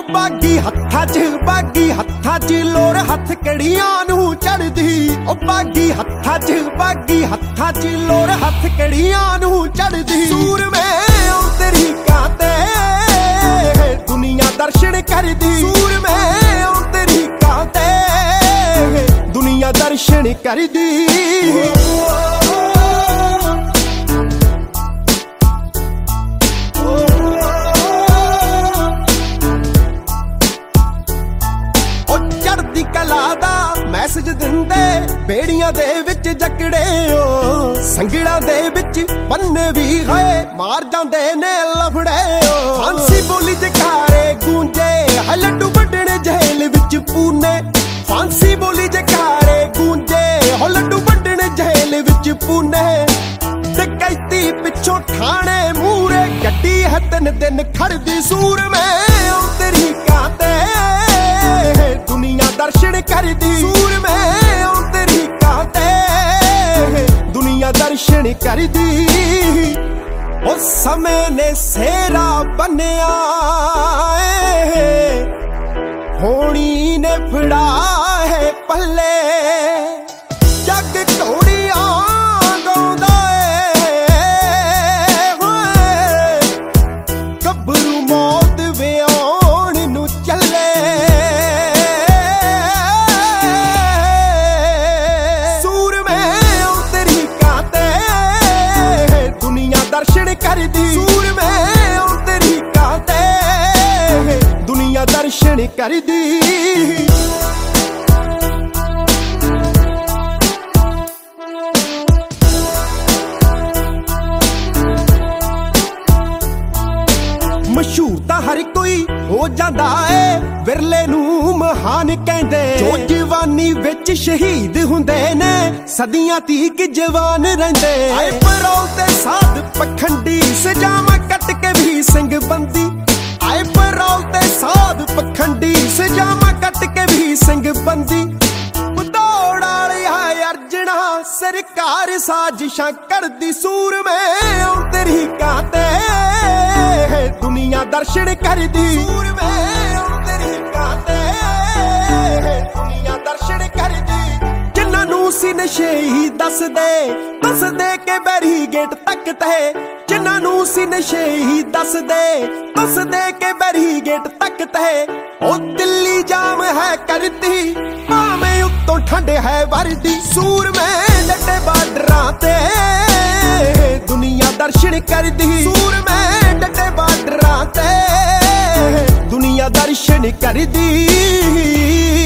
ਬਾਗੀ ਹੱਥਾਂ 'ਚ ਲੋਰ ਹੱਥ ਕੜੀਆਂ ਨੂੰ ਚੜਦੀ। ਉਹ ਬਾਗੀ ਹੱਥਾਂ 'ਚ ਲੋਰ ਹੱਥ ਕੜੀਆਂ ਨੂੰ ਚੜਦੀ। ਸੂਰਮੇ ਓ ਤੇਰੀ ਕਾਤੇ ਦੁਨੀਆ ਦਰਸ਼ਨ ਕਰਦੀ। ਸੂਰਮੇ ਓ ਤੇਰੀ ਕਾਤੇ ਦੁਨੀਆ ਦਰਸ਼ਨ ਕਰਦੀ। ਕਲਾ ਦਾ ਮੈਸੇਜ ਦਿੰਦੇ ਬੇੜੀਆਂ ਦੇ ਵਿੱਚ ਜਕੜੇ ਓ। ਸੰਗੜਾਂ ਦੇ ਵਿੱਚ ਪੰਨੇ ਵੀ ਹੋਏ ਮਾਰ ਜਾਂਦੇ ਨੇ ਲਫੜੇ ਓ। ਫਾਂਸੀ ਬੋਲੀ ਜਕਾਰੇ ਗੂੰਜੇ ਲੱਡੂ ਵੱਢਣੇ ਜੇਲ੍ਹ ਵਿੱਚ ਪੂਨੇ। ਫਾਂਸੀ ਬੋਲੀ ਜਕਾਰੇ ਗੂੰਜੇ ਲੱਡੂ ਵੱਢਣੇ ਜੇਲ੍ਹ ਵਿੱਚ ਪੂਨੇ। ਡਕੈਤੀ ਪਿੱਛੋਂ ਠਾਣੇ ਮੂਰੇ ਗੱਡੀ ਹੈ 3 ਦਿਨ ਖੜਦੀ। ਸੂਰਮੇ ਓ ਤੇਰੀ ਕਾਤੇ ਦੁਨੀਆ ਦਰਸ਼ਨ ਕਰਦੀ। ਸੂਰਮੇ ਓ ਤੇਰੀ ਕਾਤੇ ਦੁਨੀਆ ਦਰਸ਼ਨ ਕਰਦੀ। ਉਹ ਸਮੇਂ ਨੇ ਸੇਰਾ ਬੰਨਿਆ ਹੋਣੀ ਨੇ ਫੜਾ ਹੈ ਪੱਲੇ। ਜੱਗ ਘੋੜੀਆਂ ਗਾਉਂਦਾ ਹੋਏ ਗੱਭਰੂ ਮੌਤ ਵਿਆਉਣ ਨੂੰ ਚੱਲੇ। ਦਰਸ਼ਨ ਕਰਦੀ। ਸੂਰਮੇ ਓ ਤੇਰੀ ਕਾਤੇ ਦੁਨੀਆ ਦਰਸ਼ਨ ਕਰਦੀ। ਮਸ਼ਹੂਰ ਤਾਂ ਹਰ ਕੋਈ ਹੋ ਜਾਂਦਾ ਏ ਵਿਰਲੇ ਨੂੰ ਮਹਾਨ ਕਹਿੰਦੇ। ਜੋ ਜਵਾਨੀ ਵਿੱਚ ਸ਼ਹੀਦ ਹੁੰਦੇ ਨੇ ਸਦੀਆਂ ਤੀਕ ਜਵਾਨ ਰਹਿੰਦੇ। ਆਏ ਪਰੌਲ ਤੇ ਸਾਧ ਪਖੰਡੀ ਸਜਾਵਾਂ ਕੱਟ ਕੇ ਵੀ ਸਿੰਘ ਬੰਦੀ। ਆਏ ਪਰੌਲ ਤੇ ਸਾਧ ਪਖੰਡੀ ਸਜਾਵਾਂ ਕੱਟ ਕੇ ਵੀ ਸਿੰਘ ਬੰਦੀ। ਦੌੜ ਵਾਲੀ ਹੈ ਅਰਜਣਾ ਸਰਕਾਰ ਸਾਜ਼ਿਸ਼ਾਂ ਕਰਦੀ। ਸੂਰਮੇ ਓ ਤੇਰੀ ਕਾਤੇ ਦੁਨੀਆ ਦਰਸ਼ਨ ਕਰਦੀ। ਸੂਰਮੇ ਓ ਤੇਰੀ ਕਾਤੇ ਦੁਨੀਆ ਦਰਸ਼ਨ ਕਰਦੀ। ਜਿਨ੍ਹਾਂ ਨੂੰ ਸੀ ਨਸ਼ੇ ਹੀ ਦੱਸਦੇ ਕਿ ਬੈਰੀਗੇਟ ਤੱਕ ਤੇ। ਜਿਨ੍ਹਾਂ ਨੂੰ ਸੀ ਨਸ਼ੇ ਹੀ ਦੱਸਦੇ ਕਿ ਬੈਰੀਗੇਟ ਤੱਕ ਤੇ। ਉਹ ਦਿੱਲੀ ਜਾਮ ਹੈ ਕਰਦੀ ਭਾਵੇਂ ਉੱਤੋਂ ਠੰਡ ਹੈ ਵਰਦੀ। ਸੂਰਮੇ ਡਟੇ ਬਾਰਡਰਾਂ ਤੇ ਦੁਨੀਆ ਦਰਸ਼ਨ ਕਰਦੀ। ਸੂਰਮੇ ਡਟੇ ਬਾਰਡਰਾਂ ਤੇ ਦੁਨੀਆ ਦਰਸ਼ਨ ਕਰਦੀ।